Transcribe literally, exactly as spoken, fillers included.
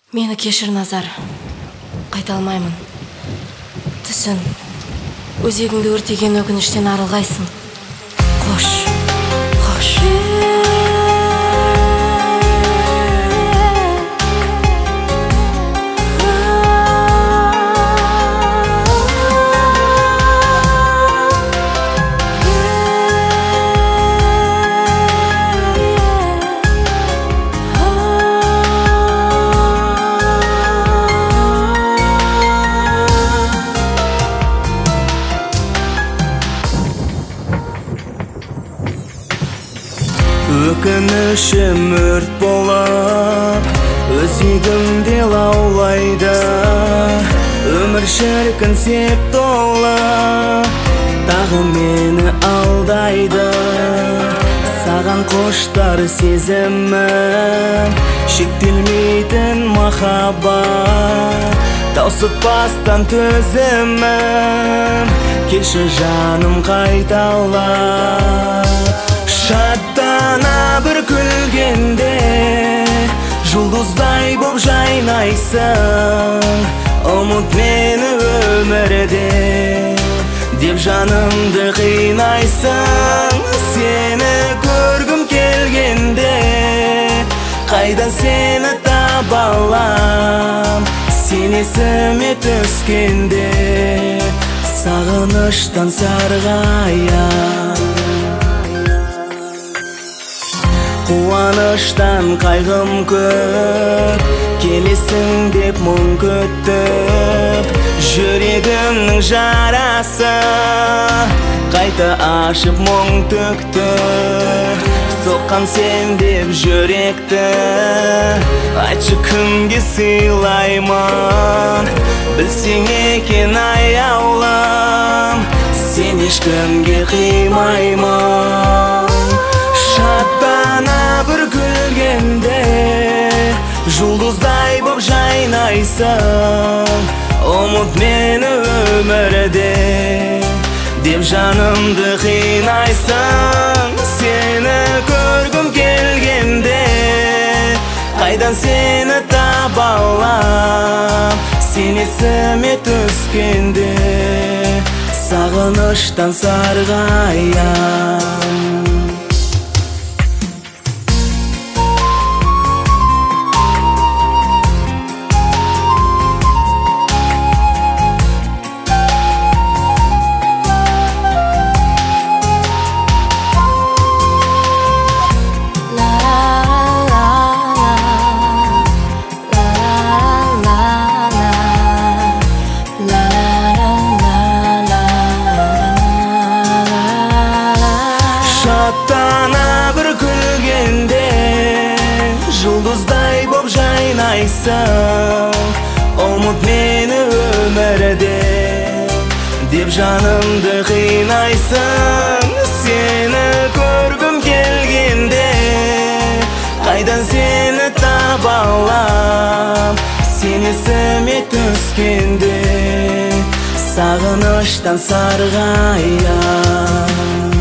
Мені кешір, Назар. Қайта алмаймын. Түсін, өзегіңді өртеген өкініштен арылғайсың. Қош, қош. Өкінішім өрт болып, өзегімде лаулайды. Өмір шіркін сеп толы, тағы мені алдайды. Саған қоштар сезімім, шектелмейтін махаббат. Таусытпастан төзімім, келші жаным қайтала. Шаттана бір күлгенде, жұлдыздай боп жайнайсың. Ұмыт мені өмірде, деп жанымды қинайсың. Сені көргім келгенде, қайдан сені таба алам? Сен есіме түскенде, сағыныштан сарғаям. Қуаныштан қайғым көп, келесің деп мұң күтіп. Жүрегімнің жарасы қайта ашып мұң төкті. Соққан сен деп жүректі, айтшы кімге сыйлаймын? Білсең екен аяулым, сен ешкімге қимаймын. Шаттана бір күлгенде, жұлдыздай боп жайнайсың. Ұмыт мені өмірде, деп жанымды қинайсың. Сені көргім келгенде, қайдан сені таба алам? Сен есіме түскенде, сағыныштан сарғаям. Шаттана бір күлгенде, жұлдыздай боп жайнайсың. Ұмыт мені өмірде, деп жанымды қинайсың. Сені көргім келгенде, қайдан сені таба алам? Сен есіме түскенде, сағыныштан сарғаям.